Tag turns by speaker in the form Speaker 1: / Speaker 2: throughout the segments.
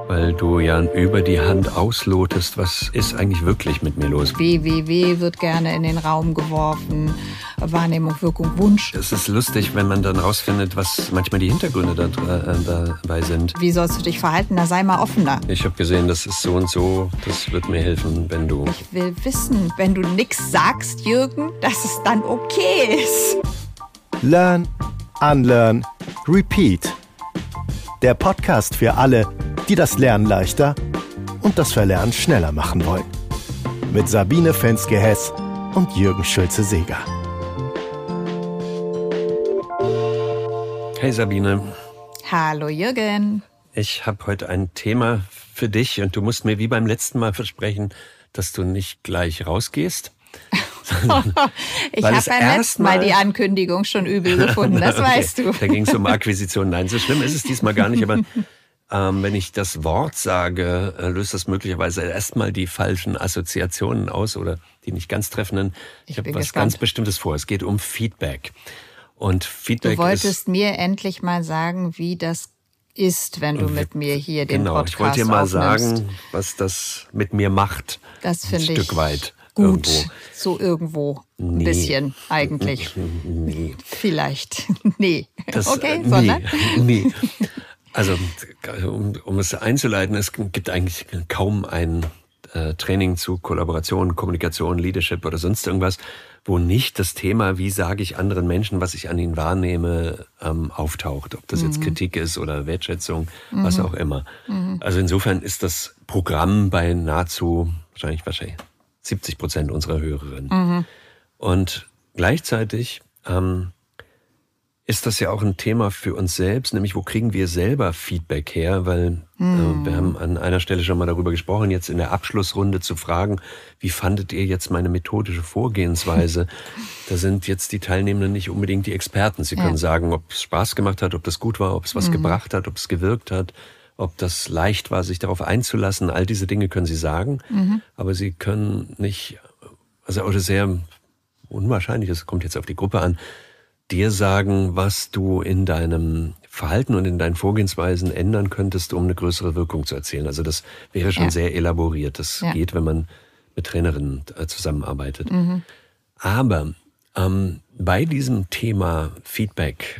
Speaker 1: weil du ja über die Hand auslotest, was ist eigentlich wirklich mit mir los?
Speaker 2: WWW wird gerne in den Raum geworfen. Wahrnehmung, Wirkung, Wunsch.
Speaker 1: Es ist lustig, wenn man dann rausfindet, was manchmal die Hintergründe dabei sind.
Speaker 2: Wie sollst du dich verhalten? Da sei mal offener.
Speaker 1: Ich habe gesehen, das ist so und so. Das wird mir helfen, wenn du...
Speaker 2: Ich will wissen, wenn du nichts sagst, Jürgen, dass es dann okay ist.
Speaker 3: Learn, Unlearn, Repeat. Der Podcast für alle, die das Lernen leichter und das Verlernen schneller machen wollen. Mit Sabine Fenske-Hess und Jürgen Schulze-Seeger.
Speaker 1: Hey Sabine.
Speaker 2: Hallo Jürgen.
Speaker 1: Ich habe heute ein Thema für dich und du musst mir wie beim letzten Mal versprechen, dass du nicht gleich rausgehst.
Speaker 2: Ich habe beim letzten Mal die Ankündigung schon übel gefunden, das okay. Weißt du.
Speaker 1: Da ging es um Akquisition. Nein, so schlimm ist es diesmal gar nicht, aber wenn ich das Wort sage, löst das möglicherweise erstmal die falschen Assoziationen aus oder die nicht ganz treffenden. Ich habe was ganz Bestimmtes vor. Es geht um Feedback. Und Feedback
Speaker 2: Du wolltest mir endlich mal sagen, wie das ist, wenn du mit mir hier den Podcast
Speaker 1: ich wollte dir mal
Speaker 2: aufnimmst.
Speaker 1: sagen, was das mit mir macht.
Speaker 2: Das finde ich
Speaker 1: ein Stück weit.
Speaker 2: Gut,
Speaker 1: irgendwo.
Speaker 2: So irgendwo ein bisschen eigentlich.
Speaker 1: Nee.
Speaker 2: Vielleicht. Nee.
Speaker 1: Das,
Speaker 2: okay, sondern?
Speaker 1: Nee. Also, um es einzuleiten, es gibt eigentlich kaum ein Training zu Kollaboration, Kommunikation, Leadership oder sonst irgendwas, wo nicht das Thema, wie sage ich anderen Menschen, was ich an ihnen wahrnehme, auftaucht. Ob das jetzt Kritik ist oder Wertschätzung, was auch immer. Also insofern ist das Programm bei nahezu wahrscheinlich 70% unserer Hörerinnen. Und gleichzeitig ist das ja auch ein Thema für uns selbst, nämlich wo kriegen wir selber Feedback her, weil wir haben an einer Stelle schon mal darüber gesprochen, jetzt in der Abschlussrunde zu fragen, wie fandet ihr jetzt meine methodische Vorgehensweise? Da sind jetzt die Teilnehmenden nicht unbedingt die Experten. Sie können sagen, ob es Spaß gemacht hat, ob das gut war, ob es was gebracht hat, ob es gewirkt hat, ob das leicht war, sich darauf einzulassen. All diese Dinge können sie sagen, aber sie können nicht, oder sehr unwahrscheinlich, das kommt jetzt auf die Gruppe an, dir sagen, was du in deinem Verhalten und in deinen Vorgehensweisen ändern könntest, um eine größere Wirkung zu erzielen. Also das wäre schon sehr elaboriert. Das geht, wenn man mit Trainerinnen zusammenarbeitet. Aber bei diesem Thema Feedback,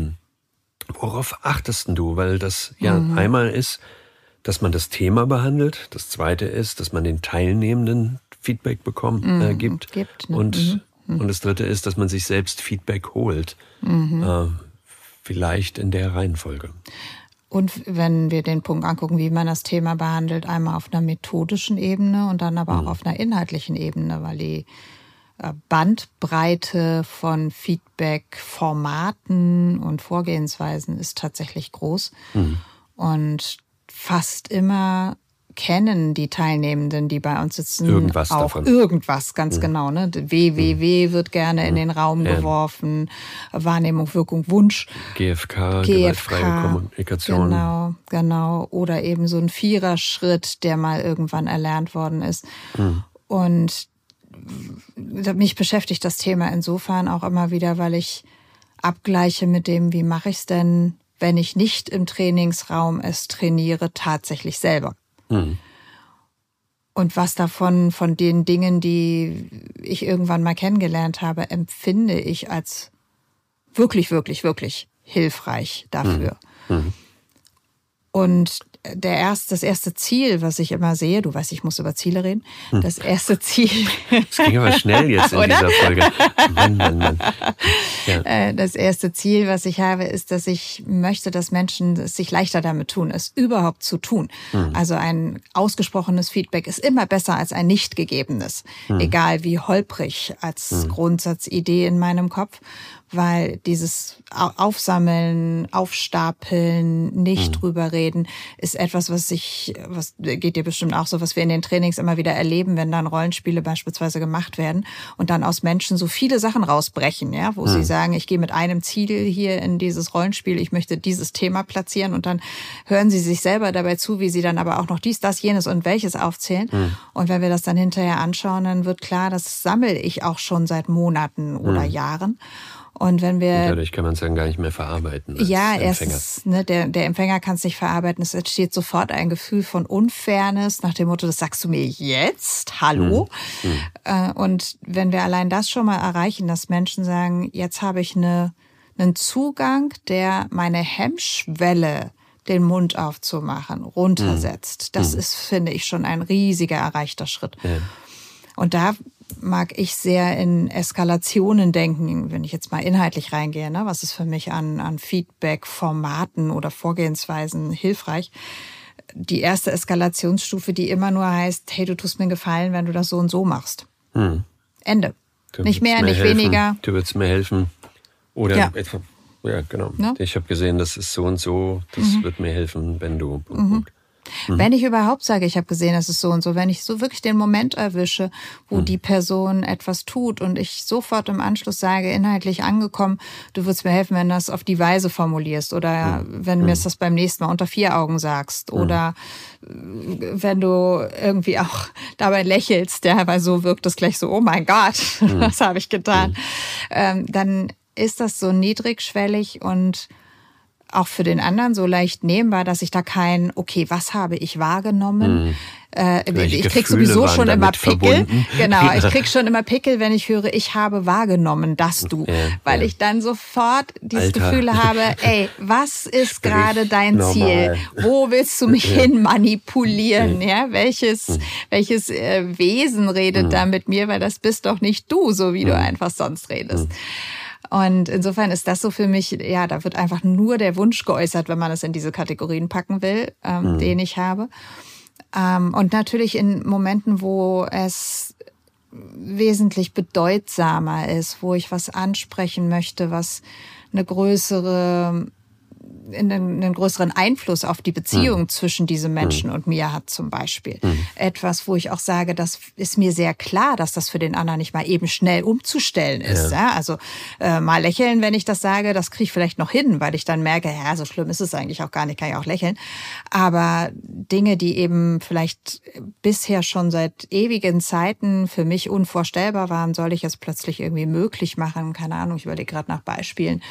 Speaker 1: worauf achtest du? Weil das einmal ist, dass man das Thema behandelt. Das zweite ist, dass man den Teilnehmenden Feedback gibt. Und das dritte ist, dass man sich selbst Feedback holt. Vielleicht in der Reihenfolge.
Speaker 2: Und wenn wir den Punkt angucken, wie man das Thema behandelt, einmal auf einer methodischen Ebene und dann aber auch auf einer inhaltlichen Ebene, weil die Bandbreite von Feedback-Formaten und Vorgehensweisen ist tatsächlich groß. Und fast immer kennen die Teilnehmenden, die bei uns sitzen,
Speaker 1: irgendwas
Speaker 2: auch
Speaker 1: davon.
Speaker 2: Irgendwas, ganz genau. Ne? WWW wird gerne in den Raum geworfen. Wahrnehmung, Wirkung, Wunsch.
Speaker 1: GFK, gewaltfreie Kommunikation.
Speaker 2: Genau. Oder eben so ein Viererschritt, der mal irgendwann erlernt worden ist. Und mich beschäftigt das Thema insofern auch immer wieder, weil ich abgleiche mit dem, wie mache ich es denn, wenn ich nicht im Trainingsraum es trainiere, tatsächlich selber. Und was davon, von den Dingen, die ich irgendwann mal kennengelernt habe, empfinde ich als wirklich, wirklich, wirklich hilfreich dafür. Und das erste Ziel, was ich immer sehe, du weißt, ich muss über Ziele reden, das erste Ziel...
Speaker 1: Das ging aber schnell jetzt in dieser Folge. Mann. Ja.
Speaker 2: Das erste Ziel, was ich habe, ist, dass ich möchte, dass Menschen es sich leichter damit tun, es überhaupt zu tun. Also ein ausgesprochenes Feedback ist immer besser als ein nicht gegebenes. Egal wie holprig als Grundsatzidee in meinem Kopf. Weil dieses Aufsammeln, Aufstapeln, nicht drüber reden, ist etwas, was geht dir bestimmt auch so, was wir in den Trainings immer wieder erleben, wenn dann Rollenspiele beispielsweise gemacht werden und dann aus Menschen so viele Sachen rausbrechen, ja, wo sie sagen, ich gehe mit einem Ziel hier in dieses Rollenspiel, ich möchte dieses Thema platzieren und dann hören sie sich selber dabei zu, wie sie dann aber auch noch dies, das, jenes und welches aufzählen. Und wenn wir das dann hinterher anschauen, dann wird klar, das sammle ich auch schon seit Monaten oder Jahren. Und wenn wir...
Speaker 1: Dadurch kann man es dann gar nicht mehr verarbeiten als Empfänger.
Speaker 2: Erstens, ne, der Empfänger kann es nicht verarbeiten. Es entsteht sofort ein Gefühl von Unfairness nach dem Motto, das sagst du mir jetzt? Hallo? Und wenn wir allein das schon mal erreichen, dass Menschen sagen, jetzt habe ich einen Zugang, der meine Hemmschwelle, den Mund aufzumachen, runtersetzt. Das ist, finde ich, schon ein riesiger erreichter Schritt. Ja. Und da mag ich sehr in Eskalationen denken, wenn ich jetzt mal inhaltlich reingehe, ne? Was ist für mich an Feedback-Formaten oder Vorgehensweisen hilfreich? Die erste Eskalationsstufe, die immer nur heißt, hey, du tust mir einen Gefallen, wenn du das so und so machst. Ende. Nicht mehr, nicht weniger.
Speaker 1: Du würdest mir helfen. Oder etwa, ja, genau. Ja? Ich habe gesehen, das ist so und so, das wird mir helfen, wenn du...
Speaker 2: Wenn ich überhaupt sage, ich habe gesehen, es ist so und so, wenn ich so wirklich den Moment erwische, wo die Person etwas tut und ich sofort im Anschluss sage, inhaltlich angekommen, du würdest mir helfen, wenn du das auf die Weise formulierst oder wenn du mir das beim nächsten Mal unter 4 Augen sagst oder wenn du irgendwie auch dabei lächelst, weil so wirkt es gleich so, oh mein Gott, was habe ich getan, dann ist das so niedrigschwellig und auch für den anderen so leicht nehmbar, dass ich da kein, okay, was habe ich wahrgenommen? Ich krieg sowieso schon immer Pickel. Genau, ich krieg schon immer Pickel, wenn ich höre, ich habe wahrgenommen, dass du. Weil ich dann sofort dieses Gefühl habe, ey, was ist gerade dein Ziel? Wo willst du mich hin manipulieren? Ja, welches Wesen redet da mit mir? Weil das bist doch nicht du, so wie du einfach sonst redest. Und insofern ist das so für mich, ja, da wird einfach nur der Wunsch geäußert, wenn man es in diese Kategorien packen will, den ich habe. Und natürlich in Momenten, wo es wesentlich bedeutsamer ist, wo ich was ansprechen möchte, was einen größeren Einfluss auf die Beziehung zwischen diesem Menschen und mir hat zum Beispiel. Etwas, wo ich auch sage, das ist mir sehr klar, dass das für den anderen nicht mal eben schnell umzustellen ist. Ja. Also mal lächeln, wenn ich das sage, das kriege ich vielleicht noch hin, weil ich dann merke, ja, so schlimm ist es eigentlich auch gar nicht, kann ich auch lächeln. Aber Dinge, die eben vielleicht bisher schon seit ewigen Zeiten für mich unvorstellbar waren, soll ich jetzt plötzlich irgendwie möglich machen. Keine Ahnung, ich überlege gerade nach Beispielen.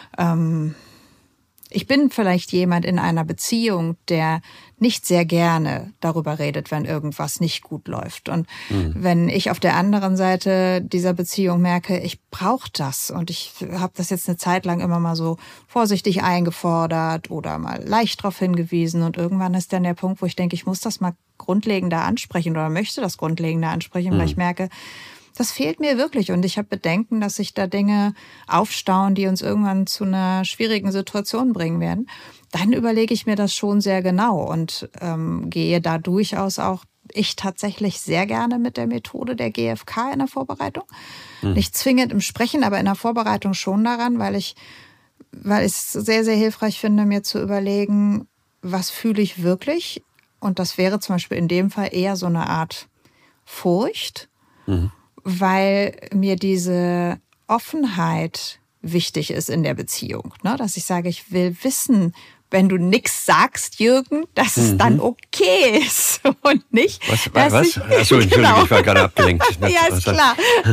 Speaker 2: Ich bin vielleicht jemand in einer Beziehung, der nicht sehr gerne darüber redet, wenn irgendwas nicht gut läuft. Und wenn ich auf der anderen Seite dieser Beziehung merke, ich brauche das und ich habe das jetzt eine Zeit lang immer mal so vorsichtig eingefordert oder mal leicht darauf hingewiesen und irgendwann ist dann der Punkt, wo ich denke, ich muss das mal grundlegender ansprechen oder möchte das grundlegender ansprechen, weil ich merke, das fehlt mir wirklich und ich habe Bedenken, dass sich da Dinge aufstauen, die uns irgendwann zu einer schwierigen Situation bringen werden. Dann überlege ich mir das schon sehr genau und gehe da durchaus auch ich tatsächlich sehr gerne mit der Methode der GfK in der Vorbereitung. Nicht zwingend im Sprechen, aber in der Vorbereitung schon daran, weil ich es sehr, sehr hilfreich finde, mir zu überlegen, was fühle ich wirklich? Und das wäre zum Beispiel in dem Fall eher so eine Art Furcht. Weil mir diese Offenheit wichtig ist in der Beziehung. Ne? Dass ich sage, ich will wissen, wenn du nichts sagst, Jürgen, dass es dann okay ist und nicht.
Speaker 1: Was? Achso, Entschuldigung, ich war gerade abgelenkt.
Speaker 2: Ja, ist klar.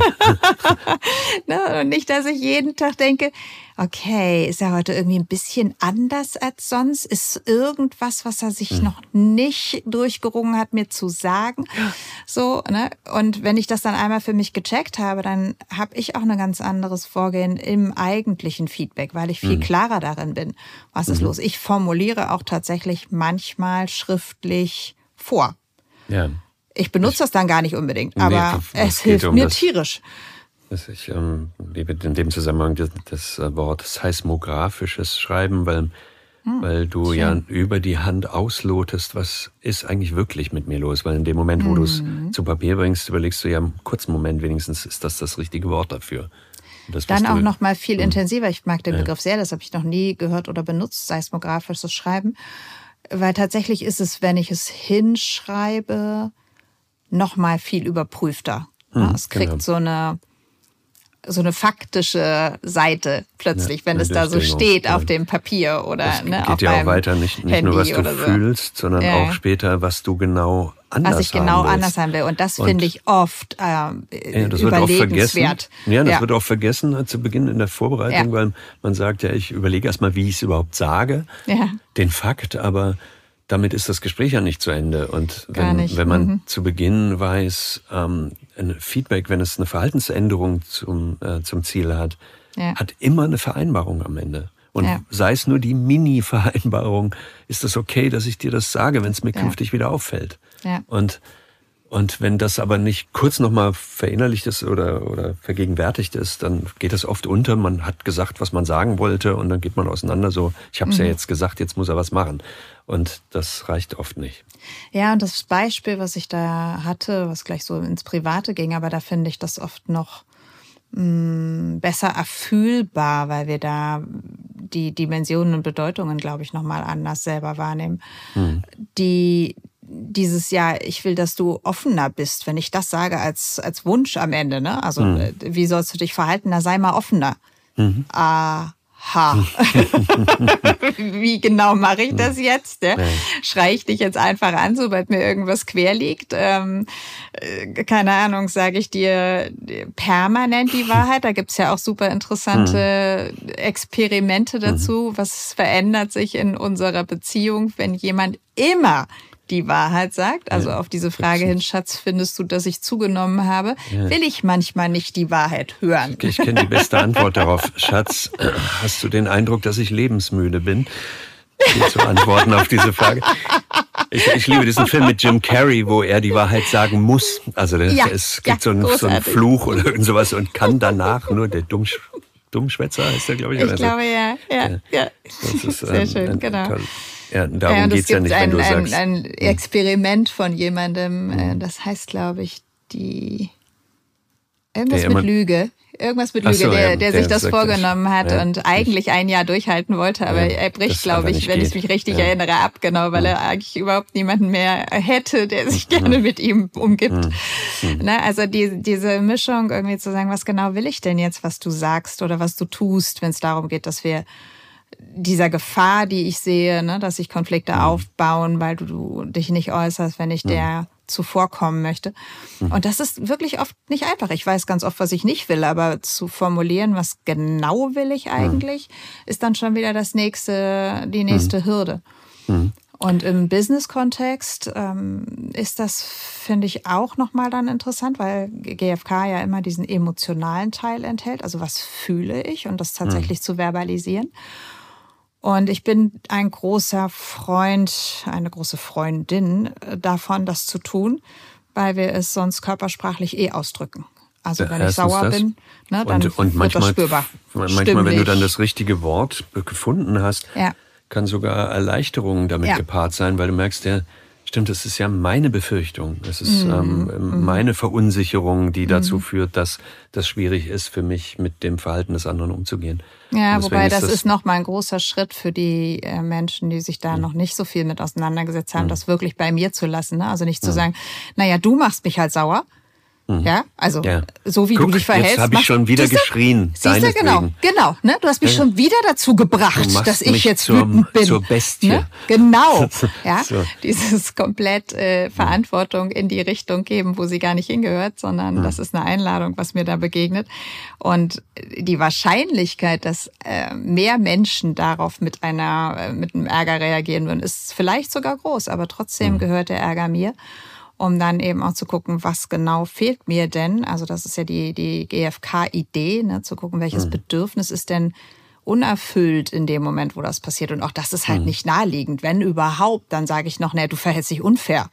Speaker 2: Ne? Und nicht, dass ich jeden Tag denke, okay, ist er heute irgendwie ein bisschen anders als sonst? Ist irgendwas, was er sich noch nicht durchgerungen hat, mir zu sagen? So, ne? Und wenn ich das dann einmal für mich gecheckt habe, dann habe ich auch ein ganz anderes Vorgehen im eigentlichen Feedback, weil ich viel klarer darin bin, was ist los. Ich formuliere auch tatsächlich manchmal schriftlich vor. Ja. Ich benutze das dann gar nicht unbedingt, aber es hilft mir tierisch.
Speaker 1: Ich liebe in dem Zusammenhang das Wort seismografisches Schreiben, weil du ja über die Hand auslotest, was ist eigentlich wirklich mit mir los. Weil in dem Moment, wo du es zu Papier bringst, überlegst du ja im kurzen Moment wenigstens, ist das richtige Wort dafür. Das,
Speaker 2: dann auch noch mal viel intensiver. Ich mag den Begriff sehr, das habe ich noch nie gehört oder benutzt, seismografisches Schreiben. Weil tatsächlich ist es, wenn ich es hinschreibe, noch mal viel überprüfter. Es kriegt so eine faktische Seite plötzlich, wenn es da so steht auf dem Papier oder
Speaker 1: das geht ja auch weiter, nicht nur was du fühlst, sondern auch später, was du genau anders
Speaker 2: was ich genau
Speaker 1: haben
Speaker 2: anders haben will. Und das finde ich oft
Speaker 1: das
Speaker 2: überlegenswert.
Speaker 1: Das wird auch vergessen zu Beginn in der Vorbereitung, weil man sagt ja, ich überlege erstmal, wie ich es überhaupt sage, den Fakt, aber damit ist das Gespräch ja nicht zu Ende. Und wenn man zu Beginn weiß, ein Feedback, wenn es eine Verhaltensänderung zum Ziel hat, hat immer eine Vereinbarung am Ende. Und sei es nur die Mini-Vereinbarung, ist es okay, dass ich dir das sage, wenn es mir künftig wieder auffällt. Ja. Und wenn das aber nicht kurz nochmal verinnerlicht ist oder vergegenwärtigt ist, dann geht das oft unter. Man hat gesagt, was man sagen wollte und dann geht man auseinander so, ich habe es ja jetzt gesagt, jetzt muss er was machen. Und das reicht oft nicht.
Speaker 2: Ja, und das Beispiel, was ich da hatte, was gleich so ins Private ging, aber da finde ich das oft noch besser erfühlbar, weil wir da die Dimensionen und Bedeutungen, glaube ich, nochmal anders selber wahrnehmen. Dieses Jahr, ich will, dass du offener bist, wenn ich das sage als Wunsch am Ende, ne? Also wie sollst du dich verhalten? Na, sei mal offener. Wie genau mache ich das jetzt? Ne? Schreie ich dich jetzt einfach an, sobald mir irgendwas quer liegt? Keine Ahnung, sage ich dir permanent die Wahrheit? Da gibt's ja auch super interessante Experimente dazu. Was verändert sich in unserer Beziehung, wenn jemand immer die Wahrheit sagt? Also auf diese Frage hin, Schatz, findest du, dass ich zugenommen habe? Will ich manchmal nicht die Wahrheit hören?
Speaker 1: Ich kenne die beste Antwort darauf. Schatz, hast du den Eindruck, dass ich lebensmüde bin? Zu antworten auf diese Frage. Ich liebe diesen Film mit Jim Carrey, wo er die Wahrheit sagen muss. Also es gibt so einen Fluch oder irgend sowas und kann danach nur der Dummschwätzer heißt der, glaube ich.
Speaker 2: Ich glaube, ja.
Speaker 1: Das ist,
Speaker 2: sehr schön, genau.
Speaker 1: Toll. Ja, darum geht's ja nicht, wenn du sagst.
Speaker 2: Ein Experiment von jemandem, das heißt, glaube ich, irgendwas mit Lüge. Irgendwas mit Lüge, der sich das vorgenommen hat und eigentlich ein Jahr durchhalten wollte, aber er bricht, glaube ich, wenn ich mich richtig erinnere, ab, genau, weil er eigentlich überhaupt niemanden mehr hätte, der sich gerne mit ihm umgibt. Na, also diese Mischung, irgendwie zu sagen, was genau will ich denn jetzt, was du sagst oder was du tust, wenn es darum geht, dass wir dieser Gefahr, die ich sehe, ne, dass sich Konflikte aufbauen, weil du dich nicht äußerst, wenn ich der zuvorkommen möchte. Und das ist wirklich oft nicht einfach. Ich weiß ganz oft, was ich nicht will, aber zu formulieren, was genau will ich eigentlich, ist dann schon wieder die nächste Hürde. Und im Business-Kontext ist das, finde ich, auch nochmal dann interessant, weil GFK ja immer diesen emotionalen Teil enthält. Also was fühle ich und das tatsächlich zu verbalisieren. Und ich bin ein großer Freund, eine große Freundin davon, das zu tun, weil wir es sonst körpersprachlich ausdrücken. Also wenn ich sauer bin, ne, dann wird das spürbar.
Speaker 1: Manchmal, wenn du dann das richtige Wort gefunden hast, kann sogar Erleichterung damit gepaart sein, weil du merkst, stimmt, das ist ja meine Befürchtung. Es ist meine Verunsicherung, die dazu führt, dass das schwierig ist für mich, mit dem Verhalten des anderen umzugehen.
Speaker 2: Ja, wobei das ist nochmal ein großer Schritt für die Menschen, die sich da noch nicht so viel mit auseinandergesetzt haben, das wirklich bei mir zu lassen. Ne? Also nicht zu sagen, naja, du machst mich halt sauer. Ja, also so wie du dich verhältst.
Speaker 1: Jetzt habe ich schon wieder geschrien.
Speaker 2: Siehst du, genau. Ne? Du hast mich schon wieder dazu gebracht, dass ich jetzt wütend bin.
Speaker 1: Zur Bestie.
Speaker 2: Ne? Genau. Ja, so. Dieses komplett Verantwortung in die Richtung geben, wo sie gar nicht hingehört, sondern das ist eine Einladung, was mir da begegnet. Und die Wahrscheinlichkeit, dass mehr Menschen darauf mit einem Ärger reagieren würden, ist vielleicht sogar groß, aber trotzdem gehört der Ärger mir. Um dann eben auch zu gucken, was genau fehlt mir denn. Also das ist ja die GFK-Idee, ne, zu gucken, welches Bedürfnis ist denn unerfüllt in dem Moment, wo das passiert. Und auch das ist halt nicht naheliegend. Wenn überhaupt, dann sage ich noch, du verhältst dich unfair.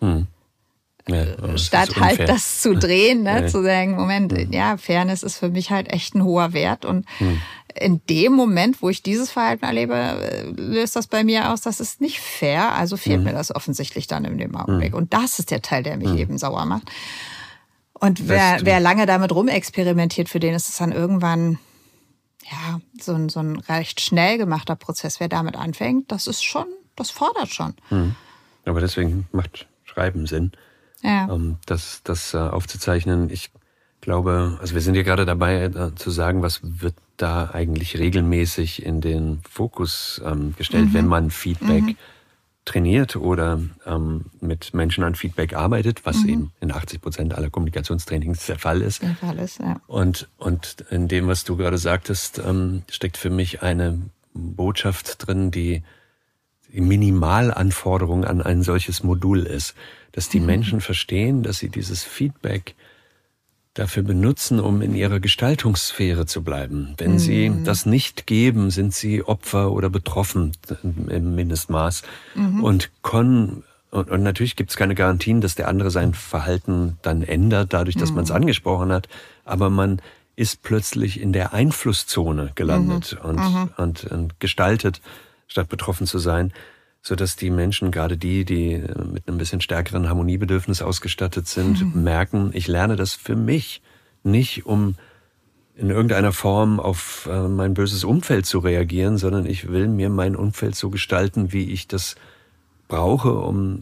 Speaker 2: Ja, statt halt das zu drehen, ne, zu sagen, Moment, Fairness ist für mich halt echt ein hoher Wert. Und in dem Moment, wo ich dieses Verhalten erlebe, löst das bei mir aus, das ist nicht fair, also fehlt mir das offensichtlich dann in dem Augenblick. Und das ist der Teil, der mich eben sauer macht. Und wer lange damit rumexperimentiert, für den ist es dann irgendwann so ein recht schnell gemachter Prozess. Wer damit anfängt, das fordert schon.
Speaker 1: Aber deswegen macht Schreiben Sinn, das aufzuzeichnen. Ich glaube, also wir sind ja gerade dabei zu sagen, was wird da eigentlich regelmäßig in den Fokus gestellt, wenn man Feedback trainiert oder mit Menschen an Feedback arbeitet, was eben in 80% aller Kommunikationstrainings der Fall ist.
Speaker 2: Der Fall ist, ja.
Speaker 1: Und in dem, was du gerade sagtest, steckt für mich eine Botschaft drin, die Minimalanforderung an ein solches Modul ist. Dass die Menschen verstehen, dass sie dieses Feedback dafür benutzen, um in ihrer Gestaltungssphäre zu bleiben. Wenn sie das nicht geben, sind sie Opfer oder betroffen im Mindestmaß. Und natürlich gibt es keine Garantien, dass der andere sein Verhalten dann ändert, dadurch, dass man es angesprochen hat. Aber man ist plötzlich in der Einflusszone gelandet und gestaltet, statt betroffen zu sein, sodass die Menschen, gerade die mit einem bisschen stärkeren Harmoniebedürfnis ausgestattet sind, merken, ich lerne das für mich, nicht um in irgendeiner Form auf mein böses Umfeld zu reagieren, sondern ich will mir mein Umfeld so gestalten, wie ich das brauche, um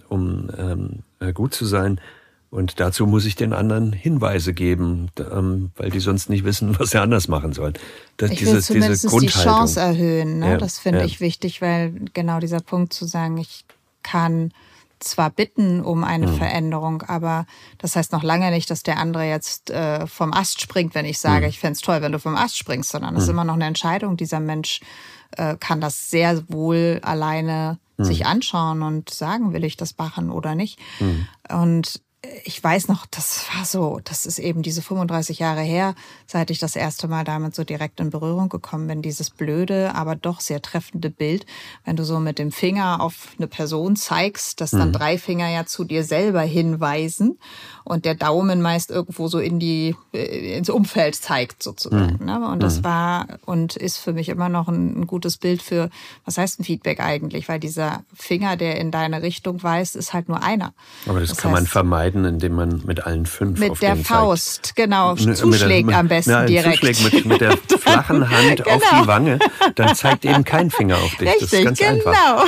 Speaker 1: gut zu sein. Und dazu muss ich den anderen Hinweise geben, weil die sonst nicht wissen, was sie anders machen sollen.
Speaker 2: Ich will zumindest die Chance erhöhen. Ne? Ja, das finde ich wichtig, weil genau dieser Punkt zu sagen, ich kann zwar bitten um eine Veränderung, aber das heißt noch lange nicht, dass der andere jetzt vom Ast springt, wenn ich sage, ich fände es toll, wenn du vom Ast springst, sondern es ist immer noch eine Entscheidung. Dieser Mensch kann das sehr wohl alleine sich anschauen und sagen, will ich das machen oder nicht. Und ich weiß noch, das ist eben diese 35 Jahre her, seit ich das erste Mal damit so direkt in Berührung gekommen bin. Dieses blöde, aber doch sehr treffende Bild, wenn du so mit dem Finger auf eine Person zeigst, dass dann 3 Finger ja zu dir selber hinweisen und der Daumen meist irgendwo so ins Umfeld zeigt sozusagen. Ne? Und das war und ist für mich immer noch ein gutes Bild für, was heißt ein Feedback eigentlich? Weil dieser Finger, der in deine Richtung weist, ist halt nur einer.
Speaker 1: Aber das kann man vermeiden, indem man mit allen 5
Speaker 2: mit
Speaker 1: auf
Speaker 2: der
Speaker 1: den
Speaker 2: Faust,
Speaker 1: zeigt.
Speaker 2: Genau, zuschlägt am besten direkt.
Speaker 1: Zuschlägt mit der flachen Hand auf die Wange, dann zeigt eben kein Finger auf dich.
Speaker 2: Richtig,
Speaker 1: das ist ganz einfach.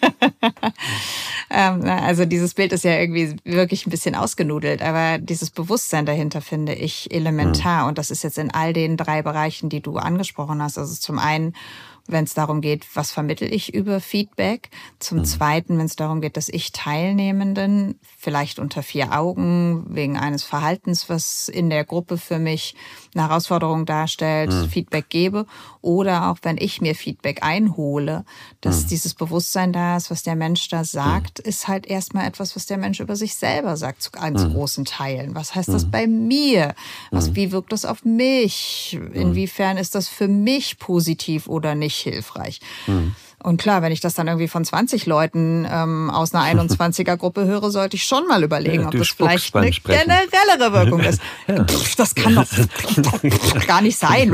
Speaker 2: Also dieses Bild ist ja irgendwie wirklich ein bisschen ausgenudelt, aber dieses Bewusstsein dahinter finde ich elementar. Und das ist jetzt in all den 3 Bereichen, die du angesprochen hast. Also zum einen, wenn es darum geht, was vermittle ich über Feedback. Zum Zweiten, wenn es darum geht, dass ich Teilnehmenden vielleicht unter 4 Augen wegen eines Verhaltens, was in der Gruppe für mich eine Herausforderung darstellt, Feedback gebe. Oder auch, wenn ich mir Feedback einhole, dass dieses Bewusstsein da ist, was der Mensch da sagt, ist halt erstmal etwas, was der Mensch über sich selber sagt, zu ganz großen Teilen. Was heißt das bei mir? Wie wirkt das auf mich? Inwiefern ist das für mich positiv oder nicht hilfreich? Und klar, wenn ich das dann irgendwie von 20 Leuten aus einer 21er-Gruppe höre, sollte ich schon mal überlegen, ob das vielleicht eine generellere Wirkung ist. Ja. Das kann doch gar nicht sein.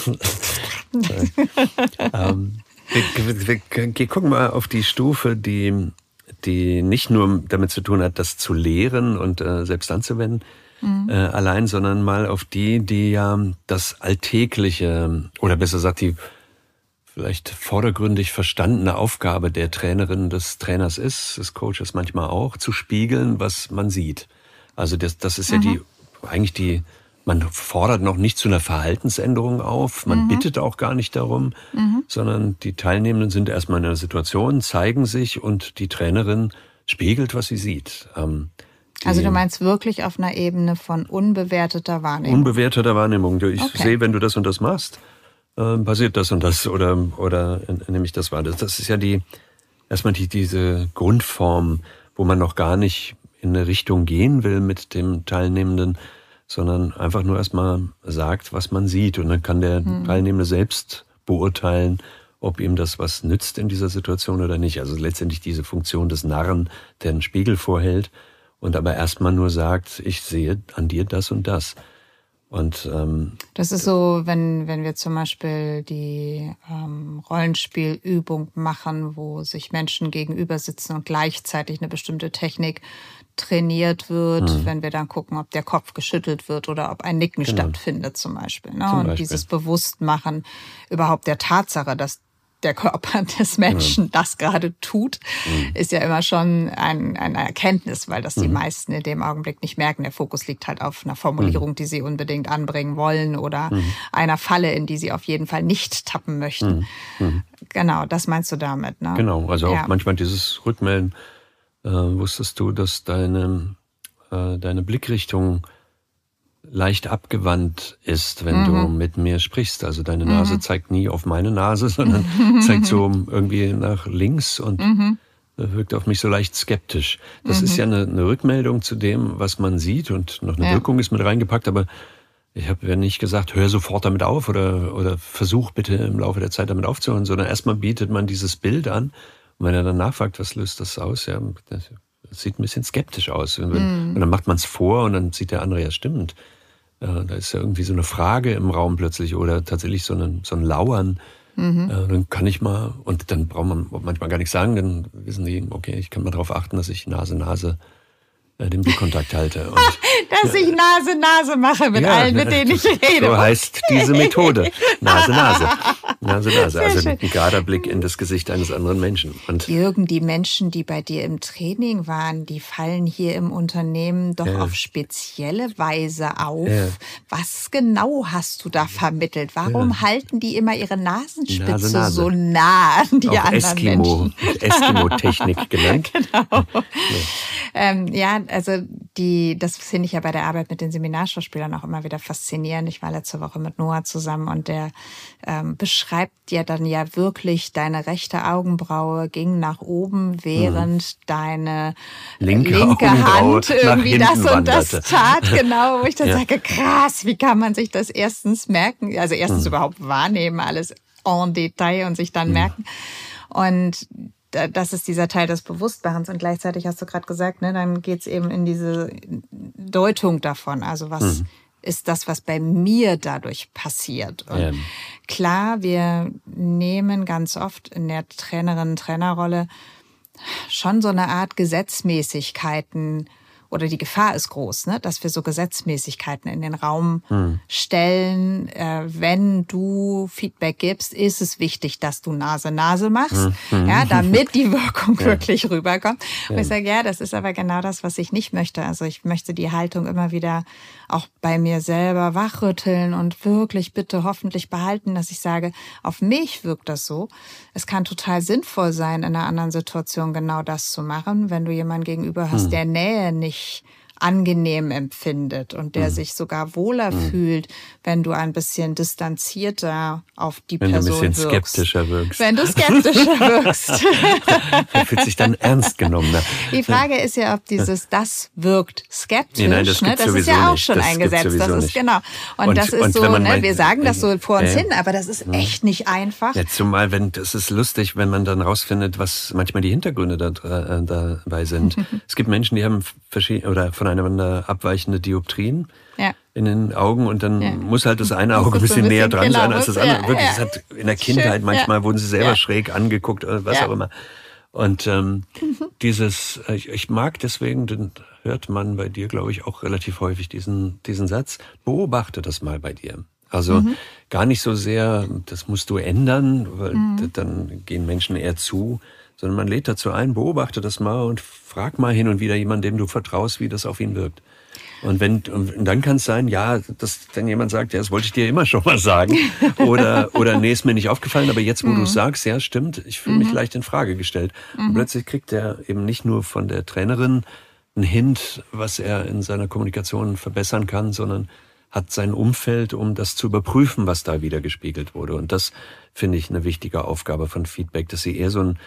Speaker 1: Wir gucken mal auf die Stufe, die nicht nur damit zu tun hat, das zu lehren und selbst anzuwenden, allein, sondern mal auf die ja das Alltägliche oder besser gesagt die vielleicht vordergründig verstandene Aufgabe der Trainerin, des Trainers ist, des Coaches manchmal auch, zu spiegeln, was man sieht. Also das ist ja man fordert noch nicht zu einer Verhaltensänderung auf, man bittet auch gar nicht darum, sondern die Teilnehmenden sind erstmal in einer Situation, zeigen sich und die Trainerin spiegelt, was sie sieht.
Speaker 2: Also du meinst wirklich auf einer Ebene von unbewerteter Wahrnehmung?
Speaker 1: Unbewerteter Wahrnehmung. Ich sehe, wenn du das und das machst, passiert das und das oder nehme ich das wahr. Das ist ja erstmal diese Grundform, wo man noch gar nicht in eine Richtung gehen will mit dem Teilnehmenden, sondern einfach nur erstmal sagt, was man sieht. Und dann kann der Teilnehmende selbst beurteilen, ob ihm das was nützt in dieser Situation oder nicht. Also letztendlich diese Funktion des Narren, der einen Spiegel vorhält und aber erstmal nur sagt, ich sehe an dir das und das. Und
Speaker 2: das ist so, wenn wir zum Beispiel die Rollenspielübung machen, wo sich Menschen gegenüber sitzen und gleichzeitig eine bestimmte Technik trainiert wird, wenn wir dann gucken, ob der Kopf geschüttelt wird oder ob ein Nicken stattfindet zum Beispiel. Ne? Und dieses Bewusstmachen überhaupt der Tatsache, dass der Körper des Menschen das gerade tut, ist ja immer schon eine Erkenntnis, weil das die meisten in dem Augenblick nicht merken. Der Fokus liegt halt auf einer Formulierung, die sie unbedingt anbringen wollen oder einer Falle, in die sie auf jeden Fall nicht tappen möchten. Genau, das meinst du damit, ne?
Speaker 1: Genau, also auch manchmal dieses Rückmelden. Wusstest du, dass deine Blickrichtung leicht abgewandt ist, wenn du mit mir sprichst? Also deine Nase zeigt nie auf meine Nase, sondern zeigt so irgendwie nach links und wirkt auf mich so leicht skeptisch. Das ist ja eine Rückmeldung zu dem, was man sieht, und noch eine Wirkung ist mit reingepackt, aber ich habe ja nicht gesagt, hör sofort damit auf oder versuch bitte im Laufe der Zeit damit aufzuhören, sondern erstmal bietet man dieses Bild an. Und wenn er dann nachfragt, was löst das aus? Ja, das sieht ein bisschen skeptisch aus. Und dann macht man es vor und dann sieht der andere, ja stimmt. Da ist ja irgendwie so eine Frage im Raum plötzlich oder tatsächlich so ein Lauern. Dann kann ich mal, und dann braucht man manchmal gar nichts sagen, dann wissen die, okay, ich kann mal darauf achten, dass ich Nase den Blickkontakt halte. Und,
Speaker 2: dass ich Nase mache mit allen, mit denen ich rede.
Speaker 1: So heißt diese Methode. Nase. Also ein gerader Blick in das Gesicht eines anderen Menschen. Und
Speaker 2: Jürgen, die Menschen, die bei dir im Training waren, die fallen hier im Unternehmen doch auf spezielle Weise auf. Was genau hast du da vermittelt? Warum halten die immer ihre Nasenspitze
Speaker 1: Nase.
Speaker 2: so nah an die
Speaker 1: auch
Speaker 2: anderen Menschen?
Speaker 1: Eskimo-Technik genannt.
Speaker 2: Genau. Also das finde ich ja bei der Arbeit mit den Seminarschauspielern auch immer wieder faszinierend. Ich war letzte Woche mit Noah zusammen und der beschreibt ja dann ja wirklich, deine rechte Augenbraue ging nach oben, während deine linke Hand irgendwie das und das tat. Genau, wo ich dann sage, krass, wie kann man sich das erstens merken? Also erstens überhaupt wahrnehmen, alles en Detail und sich dann merken. Und das ist dieser Teil des Bewusstmachens. Und gleichzeitig hast du gerade gesagt, ne, dann geht's eben in diese Deutung davon. Also was ist das, was bei mir dadurch passiert? Und klar, wir nehmen ganz oft in der Trainerin-Trainerrolle schon so eine Art Gesetzmäßigkeiten, oder die Gefahr ist groß, ne, dass wir so Gesetzmäßigkeiten in den Raum stellen. Wenn du Feedback gibst, ist es wichtig, dass du Nase machst, damit die Wirkung wirklich rüberkommt. Und ich sage, ja, das ist aber genau das, was ich nicht möchte. Also ich möchte die Haltung immer wieder auch bei mir selber wachrütteln und wirklich bitte hoffentlich behalten, dass ich sage, auf mich wirkt das so. Es kann total sinnvoll sein, in einer anderen Situation genau das zu machen, wenn du jemanden gegenüber hast, der Nähe nicht angenehm empfindet und der sich sogar wohler fühlt, wenn du ein bisschen distanzierter auf die Person wirkst.
Speaker 1: Wenn du ein bisschen skeptischer wirkst.
Speaker 2: Wenn du skeptischer wirkst.
Speaker 1: Er fühlt sich dann ernst genommen. Ne?
Speaker 2: Die Frage ist ja, ob das wirkt skeptisch.
Speaker 1: Nein, das
Speaker 2: ist ja auch schon eingesetzt. Das ist genau. Und das ist so, wir sagen das so vor uns hin, aber das ist echt nicht einfach.
Speaker 1: Ja, zumal, das ist lustig, wenn man dann rausfindet, was manchmal die Hintergründe dabei sind. Es gibt Menschen, die haben voneinander abweichende Dioptrien in den Augen und dann muss halt das eine Auge ein bisschen näher dran sein als das andere. Wirklich, das hat in der Kindheit manchmal wurden sie selber schreck angeguckt oder was auch immer. Und ich mag deswegen, den hört man bei dir, glaube ich, auch relativ häufig diesen Satz, beobachte das mal bei dir. Also gar nicht so sehr, das musst du ändern, weil dann gehen Menschen eher zu, sondern man lädt dazu ein, beobachte das mal und frag mal hin und wieder jemanden, dem du vertraust, wie das auf ihn wirkt. Und dann kann es sein, dass dann jemand sagt, das wollte ich dir immer schon mal sagen. Oder nee, ist mir nicht aufgefallen, aber jetzt, wo du es sagst, ja, stimmt, ich fühle mich leicht in Frage gestellt. Und plötzlich kriegt er eben nicht nur von der Trainerin einen Hint, was er in seiner Kommunikation verbessern kann, sondern hat sein Umfeld, um das zu überprüfen, was da wieder gespiegelt wurde. Und das finde ich eine wichtige Aufgabe von Feedback, dass sie eher so ein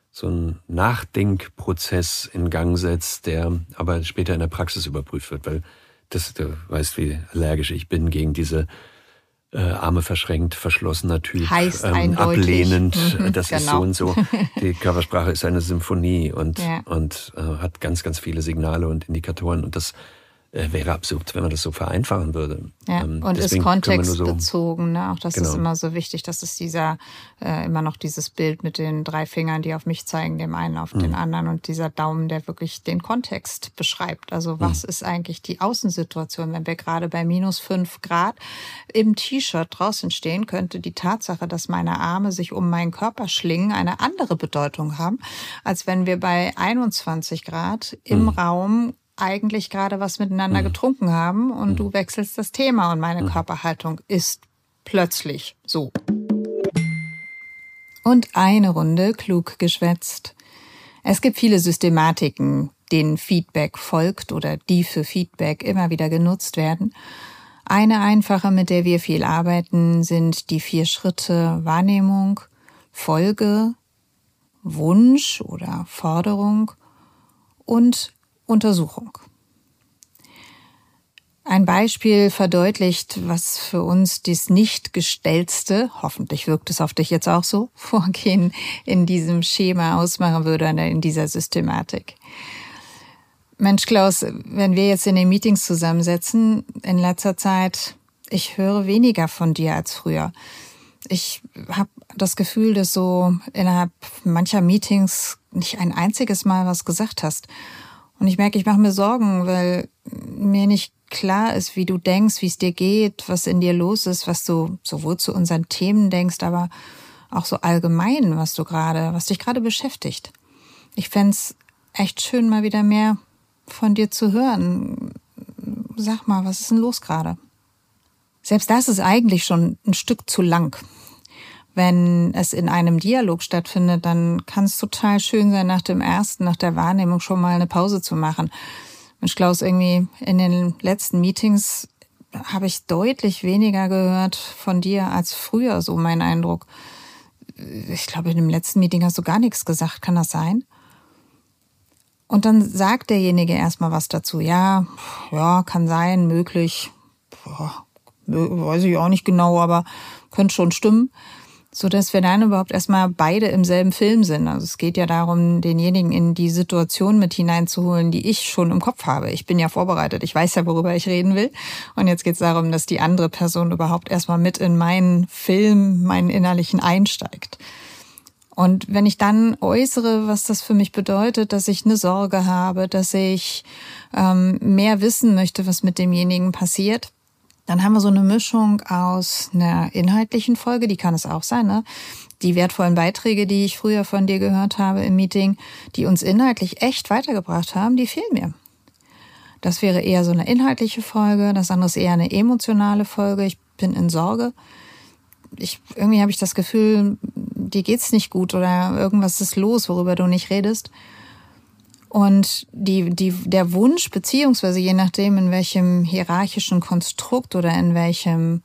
Speaker 1: Nachdenkprozess in Gang setzt, der aber später in der Praxis überprüft wird, weil du weißt, wie allergisch ich bin gegen diese Arme verschränkt, verschlossener Typ,
Speaker 2: heißt
Speaker 1: ablehnend, das ist so und so. Die Körpersprache ist eine Symphonie und hat ganz, ganz viele Signale und Indikatoren und das wäre absurd, wenn man das so vereinfachen würde.
Speaker 2: Ja, und ist kontextbezogen, ne? Auch das ist immer so wichtig, dass es immer noch dieses Bild mit den 3 Fingern, die auf mich zeigen, dem einen auf den anderen und dieser Daumen, der wirklich den Kontext beschreibt. Also was ist eigentlich die Außensituation? Wenn wir gerade bei -5 Grad im T-Shirt draußen stehen, könnte die Tatsache, dass meine Arme sich um meinen Körper schlingen, eine andere Bedeutung haben, als wenn wir bei 21 Grad im Raum eigentlich gerade was miteinander getrunken haben und du wechselst das Thema und meine Körperhaltung ist plötzlich so. Und eine Runde klug geschwätzt. Es gibt viele Systematiken, denen Feedback folgt oder die für Feedback immer wieder genutzt werden. Eine einfache, mit der wir viel arbeiten, sind die 4 Schritte Wahrnehmung, Folge, Wunsch oder Forderung und Untersuchung. Ein Beispiel verdeutlicht, was für uns das nicht gestellte, hoffentlich wirkt es auf dich jetzt auch so, Vorgehen in diesem Schema ausmachen würde, in dieser Systematik. Mensch, Klaus, wenn wir jetzt in den Meetings zusammensetzen, in letzter Zeit, ich höre weniger von dir als früher. Ich habe das Gefühl, dass so innerhalb mancher Meetings nicht ein einziges Mal was gesagt hast. Und ich merke, ich mache mir Sorgen, weil mir nicht klar ist, wie du denkst, wie es dir geht, was in dir los ist, was du sowohl zu unseren Themen denkst, aber auch so allgemein, was dich gerade beschäftigt. Ich fänd's echt schön, mal wieder mehr von dir zu hören. Sag mal, was ist denn los gerade? Selbst das ist eigentlich schon ein Stück zu lang. Wenn es in einem Dialog stattfindet, dann kann es total schön sein, nach der Wahrnehmung schon mal eine Pause zu machen. Mensch, Klaus, irgendwie in den letzten Meetings habe ich deutlich weniger gehört von dir als früher, so mein Eindruck. Ich glaube, in dem letzten Meeting hast du gar nichts gesagt. Kann das sein? Und dann sagt derjenige erstmal was dazu. Ja, kann sein, möglich. Weiß ich auch nicht genau, aber könnte schon stimmen. Sodass wir dann überhaupt erstmal beide im selben Film sind. Also es geht ja darum, denjenigen in die Situation mit hineinzuholen, die ich schon im Kopf habe. Ich bin ja vorbereitet, ich weiß ja, worüber ich reden will. Und jetzt geht es darum, dass die andere Person überhaupt erstmal mit in meinen Film, meinen innerlichen einsteigt. Und wenn ich dann äußere, was das für mich bedeutet, dass ich eine Sorge habe, dass ich mehr wissen möchte, was mit demjenigen passiert, dann haben wir so eine Mischung aus einer inhaltlichen Folge, die kann es auch sein, ne? Die wertvollen Beiträge, die ich früher von dir gehört habe im Meeting, die uns inhaltlich echt weitergebracht haben, die fehlen mir. Das wäre eher so eine inhaltliche Folge, das andere ist eher eine emotionale Folge. Ich bin in Sorge. Irgendwie habe ich das Gefühl, dir geht's nicht gut oder irgendwas ist los, worüber du nicht redest. Und der Wunsch, beziehungsweise je nachdem, in welchem hierarchischen Konstrukt oder in welchem,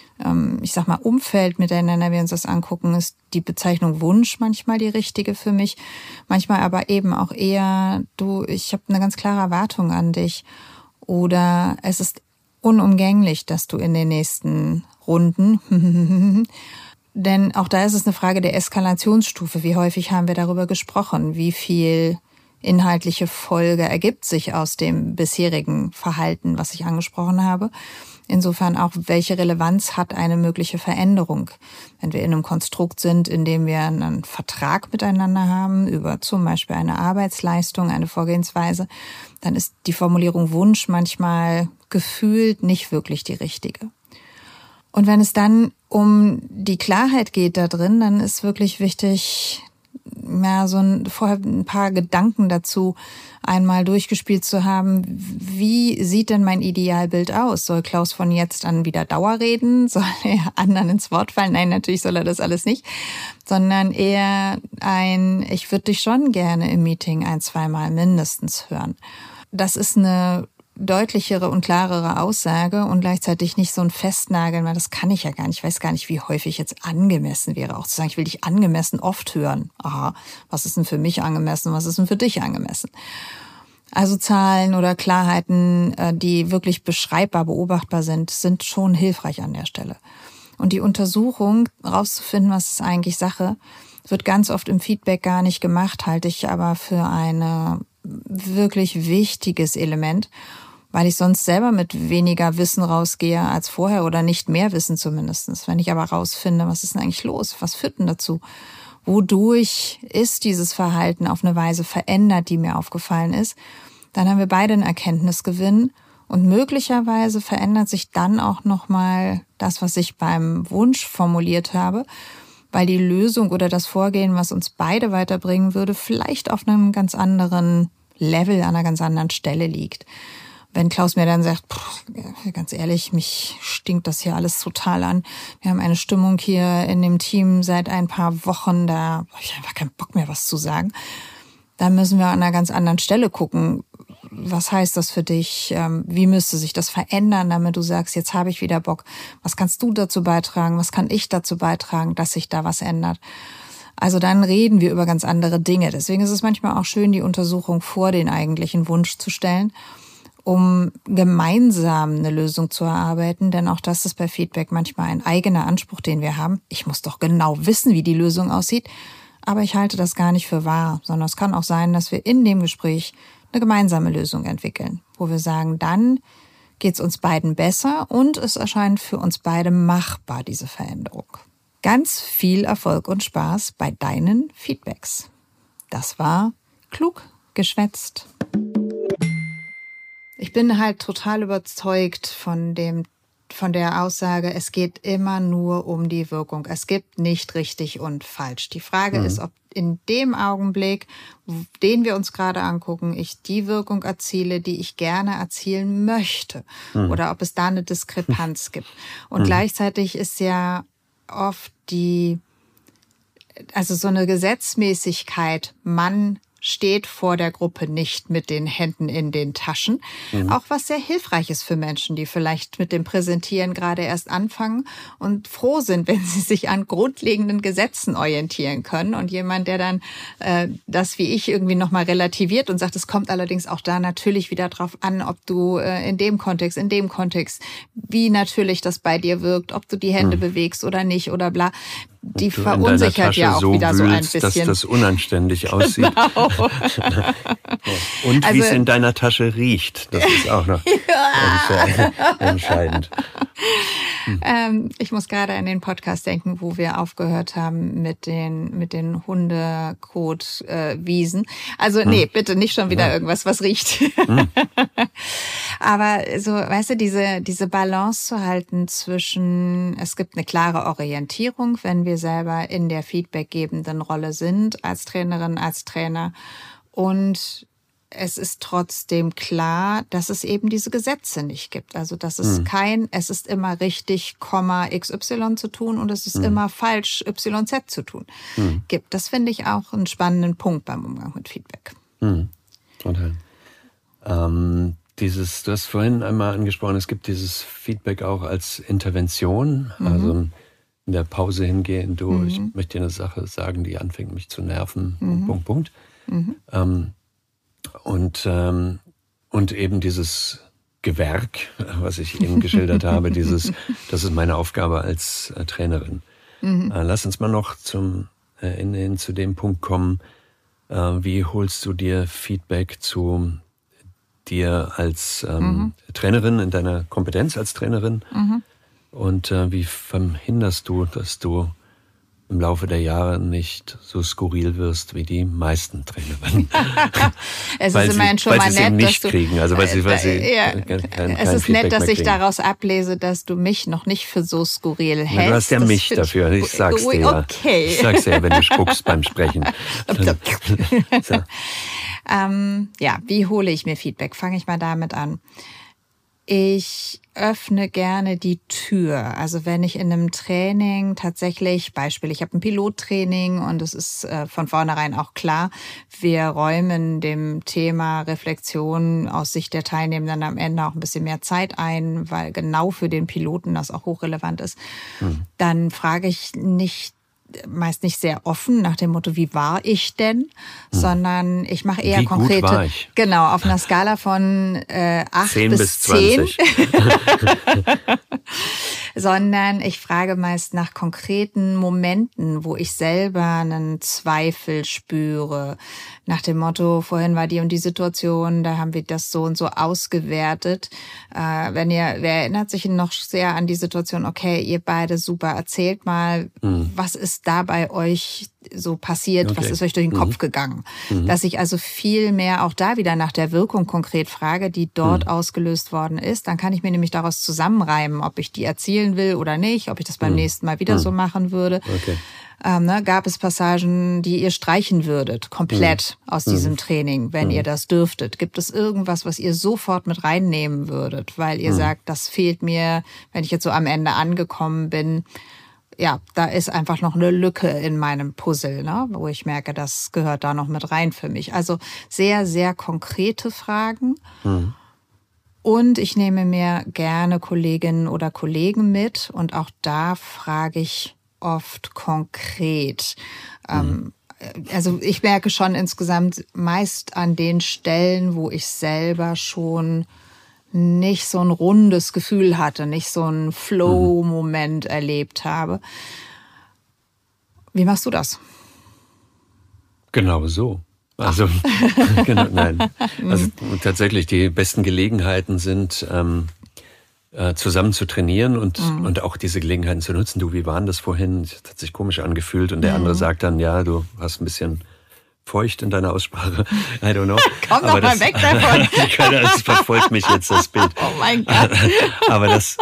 Speaker 2: Umfeld miteinander wir uns das angucken, ist die Bezeichnung Wunsch manchmal die richtige für mich. Manchmal aber eben auch eher, ich habe eine ganz klare Erwartung an dich. Oder es ist unumgänglich, dass du in den nächsten Runden, denn auch da ist es eine Frage der Eskalationsstufe. Wie häufig haben wir darüber gesprochen? Wie viel inhaltliche Folge ergibt sich aus dem bisherigen Verhalten, was ich angesprochen habe. Insofern auch, welche Relevanz hat eine mögliche Veränderung? Wenn wir in einem Konstrukt sind, in dem wir einen Vertrag miteinander haben, über zum Beispiel eine Arbeitsleistung, eine Vorgehensweise, dann ist die Formulierung Wunsch manchmal gefühlt nicht wirklich die richtige. Und wenn es dann um die Klarheit geht da drin, dann ist wirklich wichtig, vorher ein paar Gedanken dazu einmal durchgespielt zu haben. Wie sieht denn mein Idealbild aus? Soll Klaus von jetzt an wieder Dauer reden? Soll er anderen ins Wort fallen? Nein, natürlich soll er das alles nicht. Sondern eher ich würde dich schon gerne im Meeting 1-2 Mal mindestens hören. Das ist eine deutlichere und klarere Aussage und gleichzeitig nicht so ein Festnageln, weil das kann ich ja gar nicht. Ich weiß gar nicht, wie häufig jetzt angemessen wäre, auch zu sagen, ich will dich angemessen oft hören. Aha, was ist denn für mich angemessen, was ist denn für dich angemessen? Also Zahlen oder Klarheiten, die wirklich beschreibbar, beobachtbar sind schon hilfreich an der Stelle. Und die Untersuchung, rauszufinden, was ist eigentlich Sache, wird ganz oft im Feedback gar nicht gemacht, halte ich aber für ein wirklich wichtiges Element, weil ich sonst selber mit weniger Wissen rausgehe als vorher oder nicht mehr Wissen zumindest. Wenn ich aber rausfinde, was ist denn eigentlich los? Was führt denn dazu? Wodurch ist dieses Verhalten auf eine Weise verändert, die mir aufgefallen ist? Dann haben wir beide einen Erkenntnisgewinn und möglicherweise verändert sich dann auch nochmal das, was ich beim Wunsch formuliert habe, weil die Lösung oder das Vorgehen, was uns beide weiterbringen würde, vielleicht auf einem ganz anderen Level, an einer ganz anderen Stelle liegt. Wenn Klaus mir dann sagt, ganz ehrlich, mich stinkt das hier alles total an. Wir haben eine Stimmung hier in dem Team seit ein paar Wochen, da habe ich einfach keinen Bock mehr, was zu sagen. Dann müssen wir an einer ganz anderen Stelle gucken. Was heißt das für dich? Wie müsste sich das verändern, damit du sagst, jetzt habe ich wieder Bock. Was kannst du dazu beitragen? Was kann ich dazu beitragen, dass sich da was ändert? Also dann reden wir über ganz andere Dinge. Deswegen ist es manchmal auch schön, die Untersuchung vor den eigentlichen Wunsch zu stellen, um gemeinsam eine Lösung zu erarbeiten. Denn auch das ist bei Feedback manchmal ein eigener Anspruch, den wir haben. Ich muss doch genau wissen, wie die Lösung aussieht. Aber ich halte das gar nicht für wahr, sondern es kann auch sein, dass wir in dem Gespräch eine gemeinsame Lösung entwickeln, wo wir sagen, dann geht es uns beiden besser und es erscheint für uns beide machbar, diese Veränderung. Ganz viel Erfolg und Spaß bei deinen Feedbacks. Das war Klug geschwätzt. Ich bin halt total überzeugt von der Aussage, es geht immer nur um die Wirkung. Es gibt nicht richtig und falsch. Die Frage ist, ob in dem Augenblick, den wir uns gerade angucken, ich die Wirkung erziele, die ich gerne erzielen möchte. Oder ob es da eine Diskrepanz gibt. Und gleichzeitig ist ja oft so eine Gesetzmäßigkeit, man steht vor der Gruppe nicht mit den Händen in den Taschen. Auch was sehr hilfreich ist für Menschen, die vielleicht mit dem Präsentieren gerade erst anfangen und froh sind, wenn sie sich an grundlegenden Gesetzen orientieren können. Und jemand, der dann das wie ich irgendwie nochmal relativiert und sagt, es kommt allerdings auch da natürlich wieder drauf an, ob du in dem Kontext, wie natürlich das bei dir wirkt, ob du die Hände bewegst oder nicht oder bla. Die verunsichert ja auch so wieder so ein bisschen.
Speaker 1: Dass das unanständig aussieht. Genau. Und wie es in deiner Tasche riecht. Das ist auch noch entscheidend.
Speaker 2: Ich muss gerade an den Podcast denken, wo wir aufgehört haben mit den Hundekotwiesen. Also nee, bitte nicht schon wieder irgendwas, was riecht. Aber so, weißt du, diese Balance zu halten zwischen, es gibt eine klare Orientierung, wenn wir selber in der feedbackgebenden Rolle sind, als Trainerin, als Trainer. Und es ist trotzdem klar, dass es eben diese Gesetze nicht gibt. Also, dass es es ist immer richtig, XY zu tun und es ist immer falsch, YZ zu tun gibt. Das finde ich auch einen spannenden Punkt beim Umgang mit Feedback.
Speaker 1: Total. Du hast vorhin einmal angesprochen, es gibt dieses Feedback auch als Intervention, also in der Pause hingehen, ich möchte dir eine Sache sagen, die anfängt mich zu nerven, Punkt. Und eben dieses Gewerk, was ich eben geschildert habe, das ist meine Aufgabe als Trainerin. Lass uns mal noch zu dem Punkt kommen, wie holst du dir Feedback zu dir als Trainerin, in deiner Kompetenz als Trainerin? Und wie verhinderst du, dass du im Laufe der Jahre nicht so skurril wirst wie die meisten Trainerinnen?
Speaker 2: Es ist immerhin schon mal nett,
Speaker 1: dass du kriegen, also weil sie
Speaker 2: es ist nett, dass ich daraus ablese, dass du mich noch nicht für so skurril hältst.
Speaker 1: Du hast ja mich dafür, ich sag's dir ja.
Speaker 2: Okay.
Speaker 1: Ich sag's dir ja, wenn du spuckst beim Sprechen. So.
Speaker 2: Wie hole ich mir Feedback? Fange ich mal damit an. Ich öffne gerne die Tür. Also wenn ich in einem Training tatsächlich, Beispiel, ich habe ein Pilottraining und es ist von vornherein auch klar, wir räumen dem Thema Reflexion aus Sicht der Teilnehmenden am Ende auch ein bisschen mehr Zeit ein, weil genau für den Piloten das auch hochrelevant ist. Dann frage ich nicht meist nicht sehr offen nach dem Motto, wie war ich denn, sondern ich mache eher konkrete. Wie gut war ich? Genau, auf einer Skala von 8 bis 10. Sondern ich frage meist nach konkreten Momenten, wo ich selber einen Zweifel spüre. Nach dem Motto, vorhin war die und die Situation, da haben wir das so und so ausgewertet. Wer erinnert sich noch sehr an die Situation, okay, ihr beide super, erzählt mal, was ist da bei euch so passiert, was ist euch durch den Kopf gegangen? Dass ich also viel mehr auch da wieder nach der Wirkung konkret frage, die dort ausgelöst worden ist. Dann kann ich mir nämlich daraus zusammenreimen, ob ich die erzielen will oder nicht, ob ich das beim nächsten Mal wieder so machen würde. Okay. Gab es Passagen, die ihr streichen würdet, komplett aus diesem Training, wenn ihr das dürftet? Gibt es irgendwas, was ihr sofort mit reinnehmen würdet, weil ihr sagt, das fehlt mir, wenn ich jetzt so am Ende angekommen bin? Ja, da ist einfach noch eine Lücke in meinem Puzzle, ne, wo ich merke, das gehört da noch mit rein für mich. Also sehr, sehr konkrete Fragen. Und ich nehme mir gerne Kolleginnen oder Kollegen mit und auch da frage ich oft konkret. Also ich merke schon insgesamt meist an den Stellen, wo ich selber schon nicht so ein rundes Gefühl hatte, nicht so einen Flow-Moment erlebt habe. Wie machst du das?
Speaker 1: Genau so. Also, genau, nein. Also tatsächlich, die besten Gelegenheiten sind, zusammen zu trainieren und auch diese Gelegenheiten zu nutzen. Du, wie war denn das vorhin? Das hat sich komisch angefühlt und der andere sagt dann, ja, du hast ein bisschen feucht in deiner Aussprache. I don't know.
Speaker 2: Komm doch mal weg davon.
Speaker 1: Das verfolgt mich jetzt, das Bild.
Speaker 2: Oh mein Gott.
Speaker 1: Aber das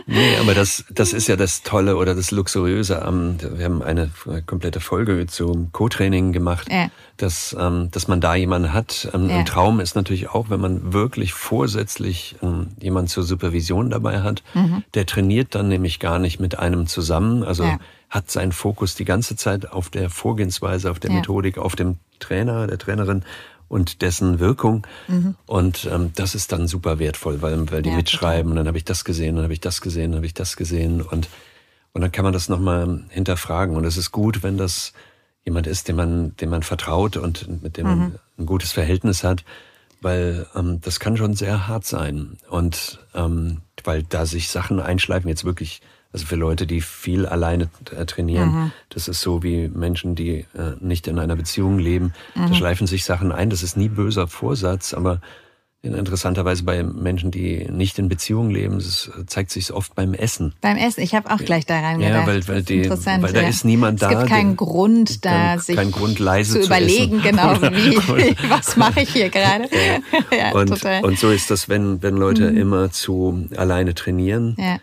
Speaker 1: ist ja das Tolle oder das Luxuriöse. Wir haben eine komplette Folge zum Co-Training gemacht, dass man da jemanden hat. Ein Traum ist natürlich auch, wenn man wirklich vorsätzlich jemanden zur Supervision dabei hat. Der trainiert dann nämlich gar nicht mit einem zusammen. Also hat seinen Fokus die ganze Zeit auf der Vorgehensweise, auf der Methodik, auf dem Trainer, der Trainerin und dessen Wirkung. Und das ist dann super wertvoll, weil die mitschreiben total. Und dann habe ich das gesehen, dann habe ich das gesehen, dann habe ich das gesehen und dann kann man das nochmal hinterfragen. Und es ist gut, wenn das jemand ist, dem man vertraut und mit dem man ein gutes Verhältnis hat, weil das kann schon sehr hart sein. Und weil da sich Sachen einschleifen, jetzt wirklich. Also für Leute, die viel alleine trainieren, das ist so wie Menschen, die nicht in einer Beziehung leben. Da schleifen sich Sachen ein. Das ist nie böser Vorsatz, aber interessanterweise bei Menschen, die nicht in Beziehungen leben, das zeigt sich oft beim Essen.
Speaker 2: Beim Essen, ich habe auch gleich daran gedacht.
Speaker 1: Ja, weil da ist niemand da.
Speaker 2: Es gibt keinen Grund,
Speaker 1: kein Grund, leise
Speaker 2: zu überlegen, genau, was mache ich hier gerade. Ja,
Speaker 1: und so ist das, wenn Leute immer zu alleine trainieren. Ja.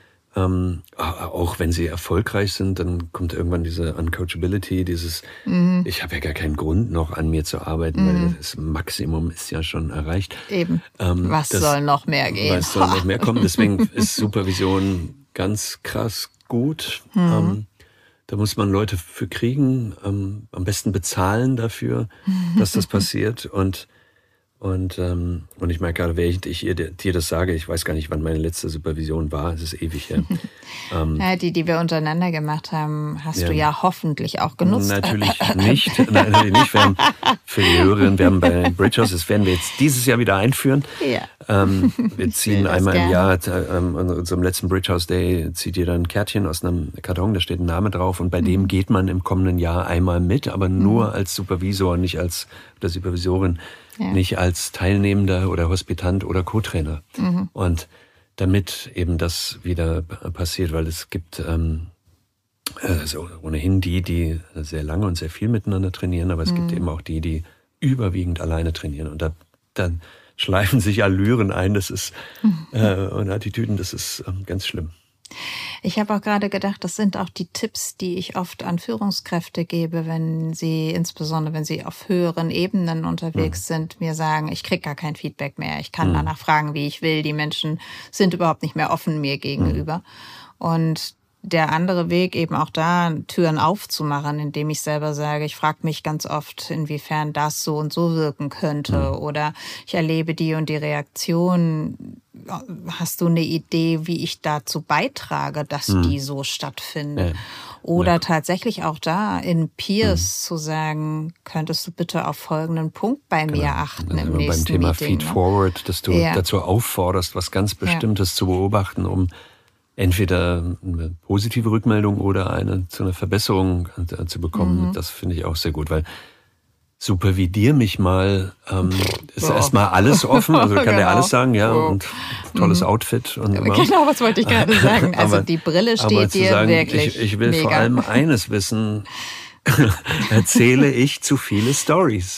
Speaker 1: Auch wenn sie erfolgreich sind, dann kommt irgendwann diese Uncoachability, dieses, ich habe ja gar keinen Grund noch an mir zu arbeiten, weil das Maximum ist ja schon erreicht.
Speaker 2: Eben, was soll noch mehr gehen?
Speaker 1: Was soll noch mehr kommen? Deswegen ist Supervision ganz krass gut. Da muss man Leute für kriegen, am besten bezahlen dafür, dass das passiert und ich merke gerade, während ich dir das sage, ich weiß gar nicht, wann meine letzte Supervision war, es ist ewig her.
Speaker 2: Die wir untereinander gemacht haben, hast du ja hoffentlich auch genutzt.
Speaker 1: Natürlich nicht. Nein, natürlich nicht. Wir haben für die Hörerinnen, wir haben bei Bridgehouse, das werden wir jetzt dieses Jahr wieder einführen. Ja. Wir ziehen einmal im Jahr, an unserem letzten Bridgehouse Day, zieht ihr dann ein Kärtchen aus einem Karton, da steht ein Name drauf und bei dem geht man im kommenden Jahr einmal mit, aber nur als Supervisor, nicht als Supervisorin. Ja. Nicht als Teilnehmender oder Hospitant oder Co-Trainer. Und damit eben das wieder passiert, weil es gibt also ohnehin die sehr lange und sehr viel miteinander trainieren, aber es gibt eben auch die überwiegend alleine trainieren. Und da schleifen sich Allüren ein, das ist und Attitüden, das ist ganz schlimm.
Speaker 2: Ich habe auch gerade gedacht, das sind auch die Tipps, die ich oft an Führungskräfte gebe, insbesondere wenn sie auf höheren Ebenen unterwegs sind, mir sagen, ich kriege gar kein Feedback mehr, ich kann danach fragen, wie ich will, die Menschen sind überhaupt nicht mehr offen mir gegenüber. Und der andere Weg, eben auch da Türen aufzumachen, indem ich selber sage, ich frage mich ganz oft, inwiefern das so und so wirken könnte. Oder ich erlebe die und die Reaktion. Hast du eine Idee, wie ich dazu beitrage, dass die so stattfindet? Oder tatsächlich auch da in Peers zu sagen, könntest du bitte auf folgenden Punkt bei mir achten im nächsten
Speaker 1: Beim Thema
Speaker 2: Meeting.
Speaker 1: Feedforward, dass du dazu aufforderst, was ganz Bestimmtes zu beobachten, um entweder eine positive Rückmeldung oder zu einer Verbesserung zu bekommen. Das finde ich auch sehr gut, weil supervidier mich mal, ist erstmal alles offen, also kann der alles sagen, und tolles Outfit. Und
Speaker 2: genau, was wollte ich gerade sagen. Also die Brille steht dir sagen, wirklich
Speaker 1: Ich will
Speaker 2: mega.
Speaker 1: Vor allem eines wissen, erzähle ich zu viele Stories?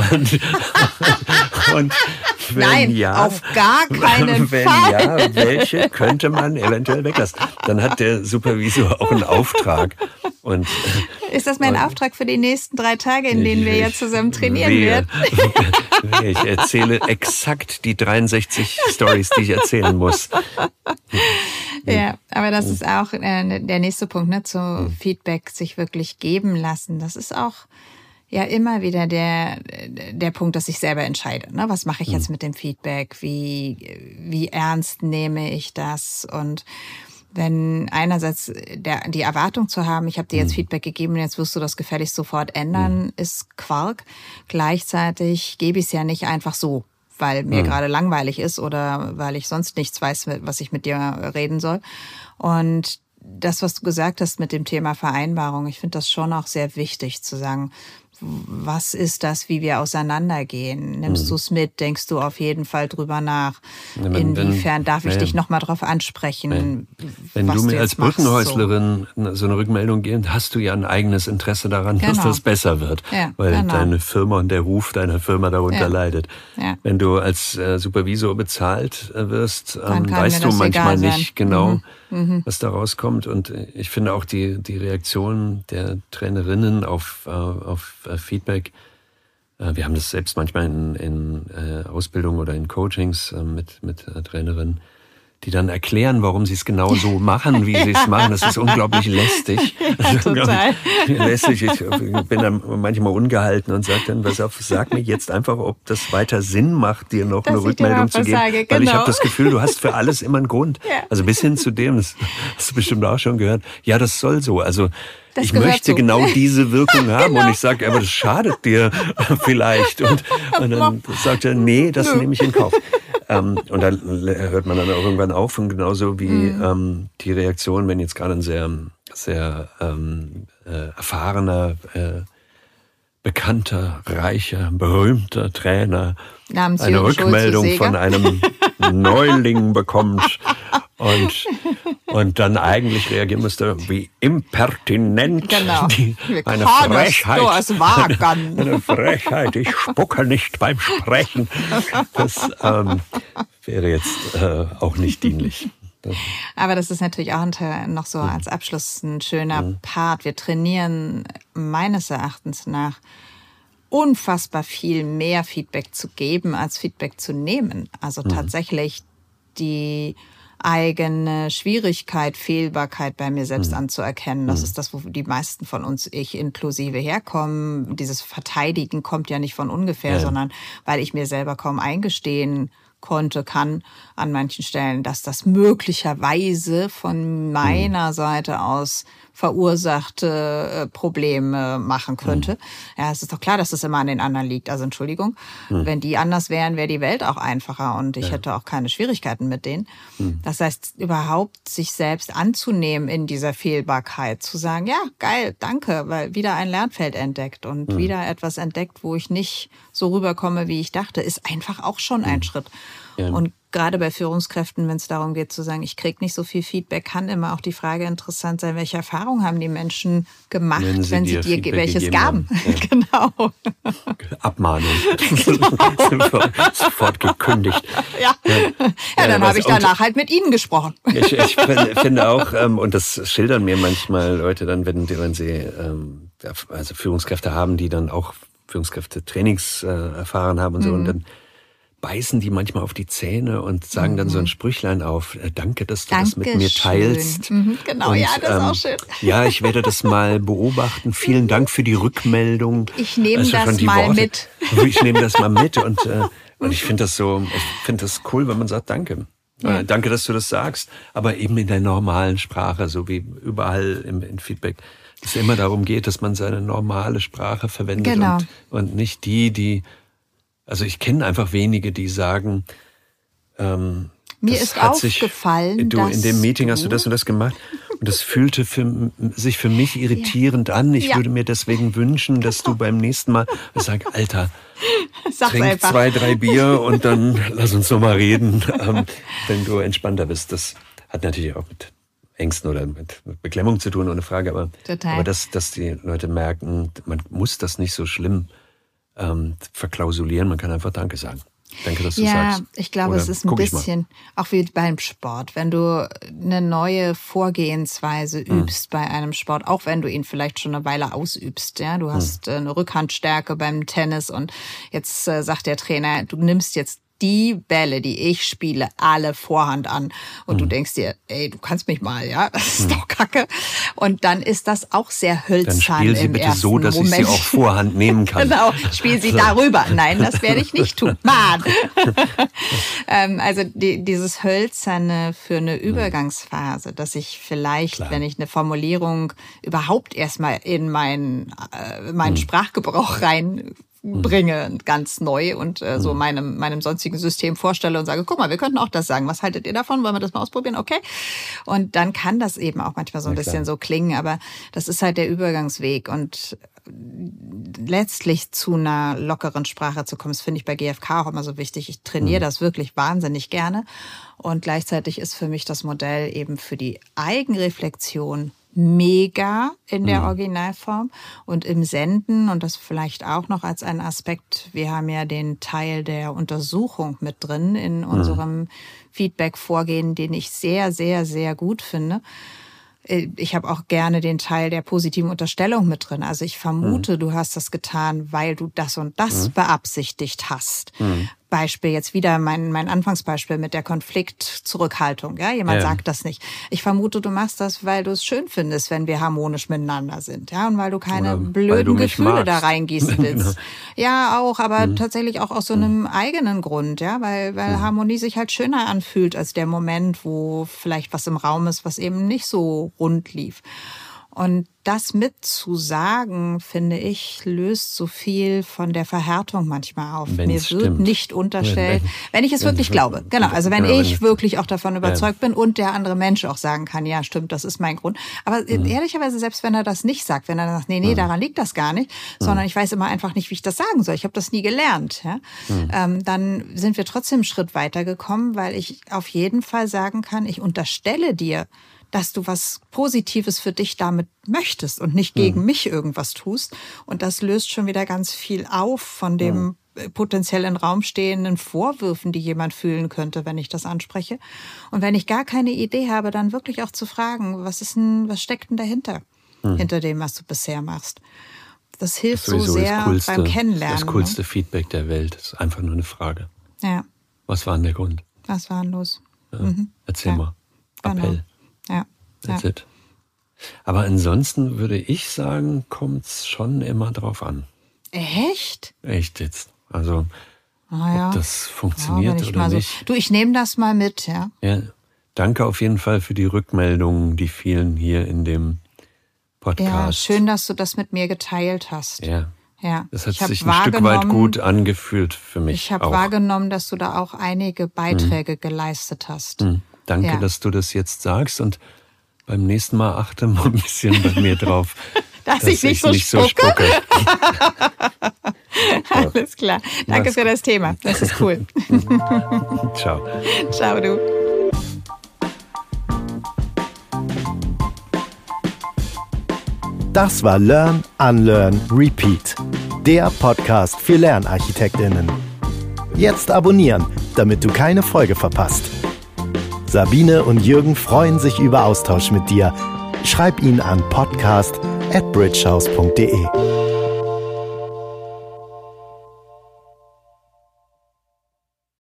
Speaker 1: Und
Speaker 2: Nein, auf gar keinen
Speaker 1: Fall. Ja, welche könnte man eventuell weglassen? Dann hat der Supervisor auch einen Auftrag. Und,
Speaker 2: ist das mein Auftrag für die nächsten 3 Tage, in denen wir ja zusammen trainieren werden?
Speaker 1: Ich erzähle exakt die 63 Stories, die ich erzählen muss.
Speaker 2: Ja, aber das ist auch der nächste Punkt, ne, zu Feedback sich wirklich geben lassen. Das ist auch ja immer wieder der Punkt, dass ich selber entscheide. Ne? Was mache ich jetzt mit dem Feedback? Wie ernst nehme ich das? Und wenn einerseits die Erwartung zu haben, ich habe dir jetzt Feedback gegeben und jetzt wirst du das gefälligst sofort ändern, ist Quark. Gleichzeitig gebe ich es ja nicht einfach so, weil mir gerade langweilig ist oder weil ich sonst nichts weiß, was ich mit dir reden soll. Und das, was du gesagt hast mit dem Thema Vereinbarung, ich finde das schon auch sehr wichtig zu sagen, was ist das, wie wir auseinandergehen? Nimmst du es mit? Denkst du auf jeden Fall drüber nach? Inwiefern darf ich dich nochmal drauf ansprechen?
Speaker 1: Wenn du mir als Brückenhäuslerin so eine Rückmeldung gibst, hast du ja ein eigenes Interesse daran, dass das besser wird, weil deine Firma und der Ruf deiner Firma darunter leidet. Ja. Wenn du als Supervisor bezahlt wirst, weißt du manchmal nicht genau, was da rauskommt. Und ich finde auch die Reaktion der Trainerinnen auf Feedback, wir haben das selbst manchmal in Ausbildung oder in Coachings mit Trainerinnen, die dann erklären, warum sie es genau so machen, wie sie es machen. Das ist unglaublich lästig.
Speaker 2: Ja, total.
Speaker 1: Lästig. Ich bin dann manchmal ungehalten und sage dann, pass auf, sag mir jetzt einfach, ob das weiter Sinn macht, dir noch eine Rückmeldung zu geben. Weil ich habe das Gefühl, du hast für alles immer einen Grund. Ja. Also bis hin zu dem, das hast du bestimmt auch schon gehört, ja, das soll so. Also ich möchte genau diese Wirkung haben und ich sage, aber das schadet dir vielleicht. Und dann sagt er, nee, das nehme ich in Kauf. Und dann hört man dann auch irgendwann auf und genauso wie die Reaktion, wenn jetzt gerade ein sehr, sehr erfahrener, bekannter, reicher, berühmter Trainer eine Rückmeldung von einem Neuling bekommt und dann eigentlich reagieren müsste, wie impertinent, eine Frechheit, eine Frechheit, ich spucke nicht beim Sprechen. Das wäre jetzt auch nicht dienlich.
Speaker 2: Aber das ist natürlich auch noch so als Abschluss ein schöner Part. Wir trainieren meines Erachtens nach unfassbar viel mehr Feedback zu geben, als Feedback zu nehmen. Also tatsächlich die eigene Schwierigkeit, Fehlbarkeit bei mir selbst anzuerkennen. Das ist das, wo die meisten von uns, ich inklusive, herkommen. Dieses Verteidigen kommt ja nicht von ungefähr, sondern weil ich mir selber kaum eingestehen kann an manchen Stellen, dass das möglicherweise von meiner Seite aus verursachte Probleme machen könnte. Ja, es ist doch klar, dass das immer an den anderen liegt. Also Entschuldigung, wenn die anders wären, wäre die Welt auch einfacher und ich hätte auch keine Schwierigkeiten mit denen. Das heißt, überhaupt sich selbst anzunehmen in dieser Fehlbarkeit, zu sagen, ja, geil, danke, weil wieder ein Lernfeld entdeckt und wieder etwas entdeckt, wo ich nicht so rüberkomme, wie ich dachte, ist einfach auch schon ein Schritt. Ja. Und gerade bei Führungskräften, wenn es darum geht zu sagen, ich kriege nicht so viel Feedback, kann immer auch die Frage interessant sein, welche Erfahrungen haben die Menschen gemacht, wenn sie dir welches gaben? Ja. Genau.
Speaker 1: Abmahnung. Sofort gekündigt.
Speaker 2: Ja, dann habe ich danach halt mit Ihnen gesprochen.
Speaker 1: Ich finde auch, und das schildern mir manchmal Leute dann, wenn sie also Führungskräfte haben, die dann auch Führungskräfte-Trainings erfahren haben und so, und dann beißen die manchmal auf die Zähne und sagen dann so ein Sprüchlein auf, danke, dass du das mit mir teilst.
Speaker 2: Genau, und, das ist auch schön.
Speaker 1: Ja, ich werde das mal beobachten. Vielen Dank für die Rückmeldung.
Speaker 2: Ich nehme das mal mit.
Speaker 1: Ich nehme das mal mit und ich finde das cool, wenn man sagt, danke. Ja. Danke, dass du das sagst, aber eben in der normalen Sprache, so wie überall im Feedback, dass es immer darum geht, dass man seine normale Sprache verwendet und nicht also ich kenne einfach wenige, die sagen,
Speaker 2: mir ist aufgefallen,
Speaker 1: dass in dem Meeting hast du das und das gemacht und das fühlte sich für mich irritierend an. Ich würde mir deswegen wünschen, dass du beim nächsten Mal sagst, Alter, trink einfach 2, 3 Bier und dann lass uns noch mal reden, wenn du entspannter bist. Das hat natürlich auch mit Ängsten oder mit Beklemmung zu tun, ohne Frage. Aber dass die Leute merken, man muss das nicht so schlimm verklausulieren, man kann einfach Danke sagen. Danke, dass du sagst.
Speaker 2: Ja, ich glaube, es ist ein bisschen auch wie beim Sport. Wenn du eine neue Vorgehensweise übst bei einem Sport, auch wenn du ihn vielleicht schon eine Weile ausübst, ja, du hast eine Rückhandstärke beim Tennis und jetzt sagt der Trainer, du nimmst jetzt die Bälle, die ich spiele, alle Vorhand an. Und du denkst dir, ey, du kannst mich mal, ja, das ist doch Kacke. Und dann ist das auch sehr hölzern im ersten Moment. Dann spiel sie bitte so,
Speaker 1: dass ich sie auch Vorhand nehmen kann.
Speaker 2: Genau, spiel sie darüber. Nein, das werde ich nicht tun. Mann! Also dieses Hölzerne für eine Übergangsphase, dass ich vielleicht, wenn ich eine Formulierung überhaupt erstmal in meinen Sprachgebrauch reinbringe, ganz neu und so meinem sonstigen System vorstelle und sage, guck mal, wir könnten auch das sagen. Was haltet ihr davon? Wollen wir das mal ausprobieren? Okay. Und dann kann das eben auch manchmal so ein bisschen so klingen, aber das ist halt der Übergangsweg und letztlich zu einer lockeren Sprache zu kommen, das finde ich bei GfK auch immer so wichtig. Ich trainiere das wirklich wahnsinnig gerne und gleichzeitig ist für mich das Modell eben für die Eigenreflexion mega in der Originalform und im Senden und das vielleicht auch noch als ein Aspekt. Wir haben ja den Teil der Untersuchung mit drin in unserem Feedback-Vorgehen, den ich sehr, sehr, sehr gut finde. Ich habe auch gerne den Teil der positiven Unterstellung mit drin. Also ich vermute, du hast das getan, weil du das und das beabsichtigt hast. Beispiel jetzt wieder mein Anfangsbeispiel mit der Konfliktzurückhaltung. Ja, jemand sagt das nicht. Ich vermute, du machst das, weil du es schön findest, wenn wir harmonisch miteinander sind. Ja, und weil du keine blöden Gefühle da reingießen willst. Genau. Ja, auch, aber tatsächlich auch aus so einem eigenen Grund. Ja, weil Harmonie sich halt schöner anfühlt als der Moment, wo vielleicht was im Raum ist, was eben nicht so rund lief. Und das mitzusagen, finde ich, löst so viel von der Verhärtung manchmal auf. Mir wird nicht unterstellt, wenn ich es wirklich glaube. Genau, also wenn ich wirklich auch davon überzeugt bin und der andere Mensch auch sagen kann, ja stimmt, das ist mein Grund. Aber ehrlicherweise, selbst wenn er das nicht sagt, wenn er sagt, nee, daran liegt das gar nicht, sondern ich weiß immer einfach nicht, wie ich das sagen soll. Ich habe das nie gelernt. Ja? Dann sind wir trotzdem einen Schritt weitergekommen, weil ich auf jeden Fall sagen kann, ich unterstelle dir, dass du was Positives für dich damit möchtest und nicht gegen mich irgendwas tust. Und das löst schon wieder ganz viel auf von dem potenziell im Raum stehenden Vorwürfen, die jemand fühlen könnte, wenn ich das anspreche. Und wenn ich gar keine Idee habe, dann wirklich auch zu fragen, was steckt denn dahinter, hinter dem, was du bisher machst. Das hilft so sehr beim Kennenlernen.
Speaker 1: Das coolste Feedback der Welt ist einfach nur eine Frage.
Speaker 2: Ja.
Speaker 1: Was war denn der Grund?
Speaker 2: Was war denn los?
Speaker 1: Ja. Erzähl mal. Appell.
Speaker 2: Genau. Ja.
Speaker 1: That's it. Aber ansonsten würde ich sagen, kommt es schon immer drauf an.
Speaker 2: Echt?
Speaker 1: Echt jetzt. Also, ob das funktioniert oder nicht.
Speaker 2: Du, ich nehme das mal mit, ja.
Speaker 1: Ja. Danke auf jeden Fall für die Rückmeldungen, die vielen hier in dem Podcast.
Speaker 2: Ja, schön, dass du das mit mir geteilt hast.
Speaker 1: Ja.
Speaker 2: Ja.
Speaker 1: Das hat sich ein Stück weit gut angefühlt für mich.
Speaker 2: Ich habe wahrgenommen, dass du da auch einige Beiträge geleistet hast.
Speaker 1: Danke, dass du das jetzt sagst und beim nächsten Mal achte mal ein bisschen bei mir drauf,
Speaker 2: dass ich nicht so spucke. Alles klar. Danke für das Thema. Das ist cool.
Speaker 1: Ciao.
Speaker 2: Ciao, du.
Speaker 3: Das war Learn, Unlearn, Repeat. Der Podcast für LernarchitektInnen. Jetzt abonnieren, damit du keine Folge verpasst. Sabine und Jürgen freuen sich über Austausch mit dir. Schreib ihn an podcast@bridgehouse.de.